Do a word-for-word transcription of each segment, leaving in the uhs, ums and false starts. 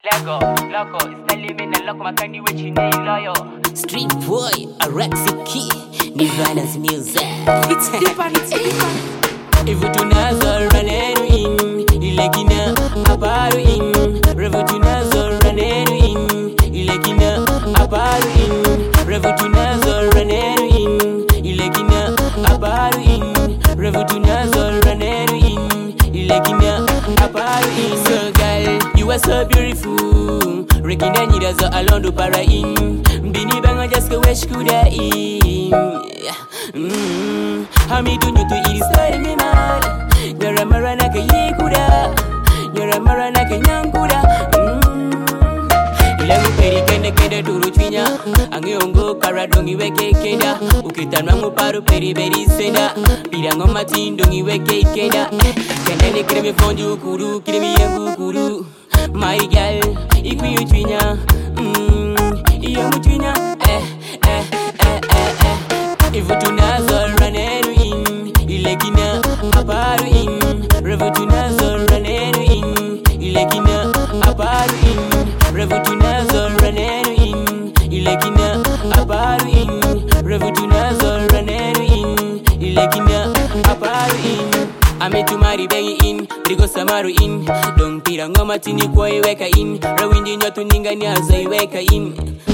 Lego, loco, está living loco, my candy with you, loyal. Street boy, a Rexy key, Nirvana's music. It's deeper, it's deeper. If you do not run in, Ilekina, Abaru in, Revutunazo run in, Ilekina, Abaru in, Revutunazo run in, Ilekina, Abaru in, Revutunazo run in, Ilekina, Abaru in. So girl, you are so beautiful, Rekina Nidazo Alondo Para in, Bini Banga just go wish kuda in. Mmm, how me do you to eat is me mad? You're a marana ka yikuda, you're a marana ka yankuda. Mmm, ilemu peri kende kende turu twinya, angiongo karadongi weke kenda, ukitanwa muparu peri beri senda, pirango matindongi weke kenda, kende ne kremi fondu kuru, kremi yangu kuru, my girl, ikwi utwinya, mmm, iyo mutwinya, eh, eh, eh, eh, eh. If you do not run in, Ilekina, Abaru in, Revutunazo run in, Ilekina, Abaru in, Revutunazo run in, Ilekina, Abaru in, Revutunazo run in, Ilekina, Abaru in. Ame tumari bengi in, Rigo Samaru in, Don Pirango Matini kwa iweka in, Rawindi nyotu ninga nyaza iweka in.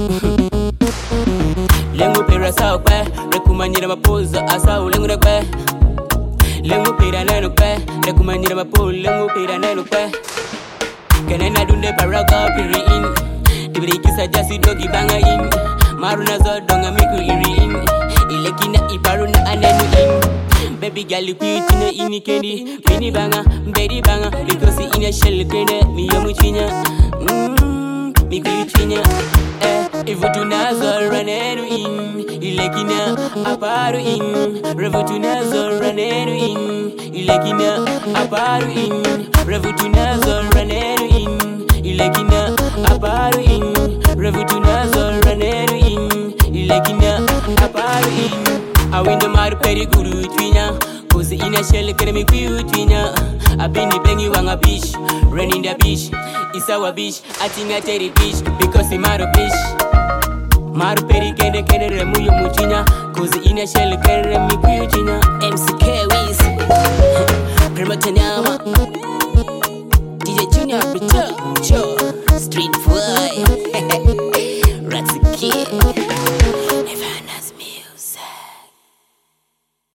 Lengu pera sao kwe, rekumanyira mapoza asao lengu na kwe. Lengu pera nenu kwe, rekumanyira mapoza lengu pera nenu kwe. Kenena dunde paraga piri in, dibiri kisa jasi dogi banga in. Maruna zo donga miku iri in, Ilekina iparuna anenu in. Baby girl you kuitina ini kendi, mini banga, bedi banga, likosi ina shell kende, miyo muchinya. Mmm, miku yuchinya, eh. If you do not run in, Ilekina, Abaru in, Revutunazo run in, Ilekina, Abaru in, Revutunazo run in, Ilekina, Abaru in, Revutunazo run in, Ilekina, Abaru in. I win the mar peri guru twinya, cause in a shell can make you twinya. I been the bengy wanga beach, running the beach. It's our beach, I think I tell the beach, because it's my beach. Maru peri kende kende remu yo muchinya, cause in a shell can make you twinya. M C K Wiz.